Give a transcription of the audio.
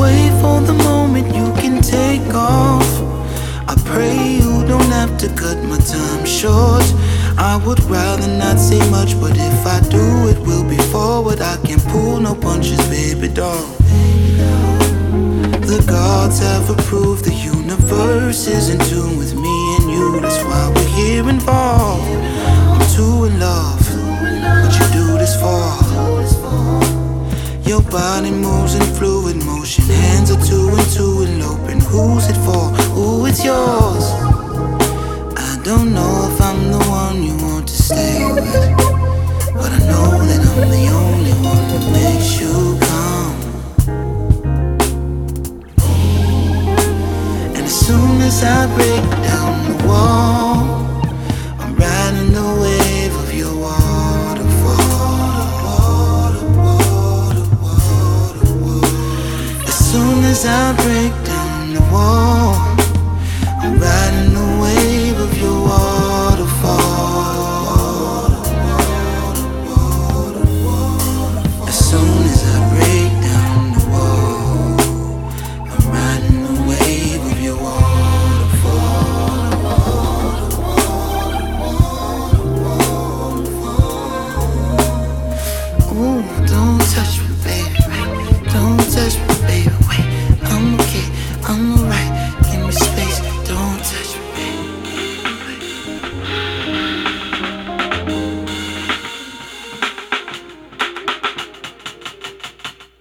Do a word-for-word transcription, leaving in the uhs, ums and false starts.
wait for the moment you can take off. I pray you don't have to cut my time short. I would rather not say much, but if I do, it will be forward. I can't pull no punches, baby doll. The gods have approved, the universe is in tune with me and you. That's why we're here involved. I'm too in love, what you do this for? Your body moves in fluid motion, hands are two and two eloping. Who's it for? Ooh, it's yours. I don't know if I'm the one you want to stay with, but I know that I'm the only one that makes you come. And as soon as I break down the wall, I'm riding the wave of your waterfall. As soon as I break down the wall,